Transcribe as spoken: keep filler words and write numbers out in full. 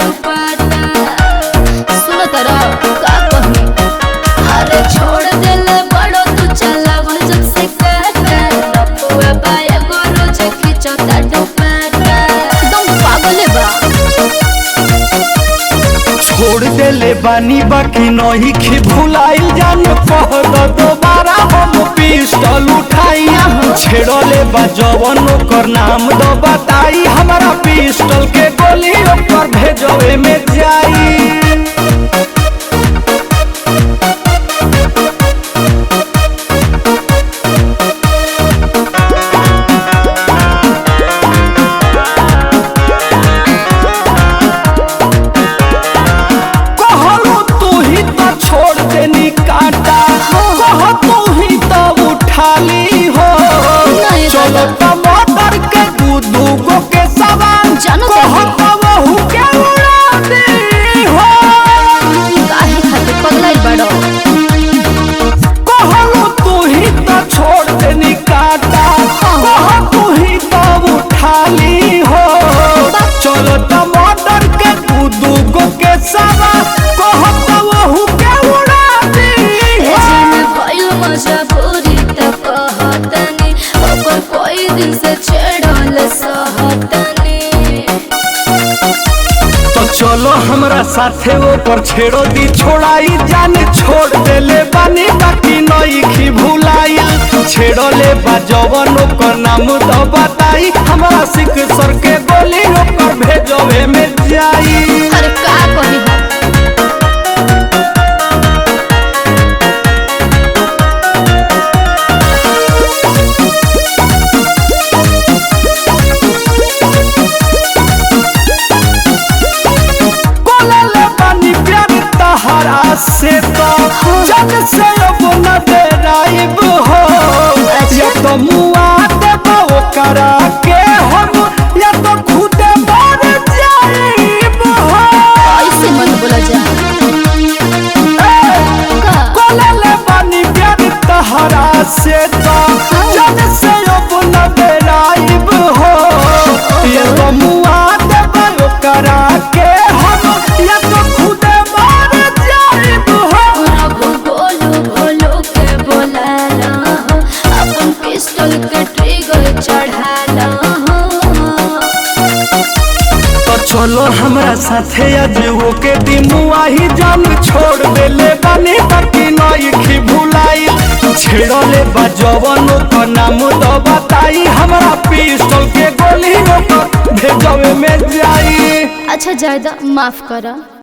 दुपट्टा सुन तरा का कही अरे छोड़ देले बड़ो तू चलावन जब से काटा लपुआ बाया को रोज खिंचता दुपट्टा तुम पागल बा छोड़ देले बानी बाकी नहीं खी भुलाइल जान कहत दोबारा हम पिस्टल उठाई छेड़ले बा जवन ओकर नाम दो बताई हमारा पिस्टल के गोली ओकर भेजवे में जाई। खाली हो चलो टमाटर के दू दू गो के सामान कहत वहू के उड़ा दे हो काहे खातिर पगलाइल बड़ो कहलो तू ही तो छोड़ देनी काटा कह तू ही तो उठा ली हो चलो टमाटर के दू दू गो के सामान कहत वहू के उड़ा दे हो जीने भइल मजबूरी कहतनी ओकर कोई दिन से छेड़ल सहतनी तो चलो हमरा साथे ऊपर छेड़ो दी छोड़ाई जान छोड़ देले बानी बाकी नहीं खी भुलाई छेड़ो ले बा जवन ओकर नाम तो बताई हमरा सिख सर के गोली ओकर भेजवे में जाई। अरे का कही से तो जग से अब न डेराइब हो या तो मुआ देबो करा के हम या तो खुद मर जाइब हो ऐसे मत बोला जा कोलले बानी प्यार तहरा से तो जग से अब न डेराइब हो या तो मुआ देबो करा के हम या तो खुद चलो हमरा साथे आज वो के दिमुआ ही जान छोड़ देले बानी बाकी नहीं खी भुलाई छेड़ले बा जवन ओकर नाम तो बताई हमरा पिस्टल के गोली ओकर भेजवे में जाई। अच्छा जायदा माफ करा।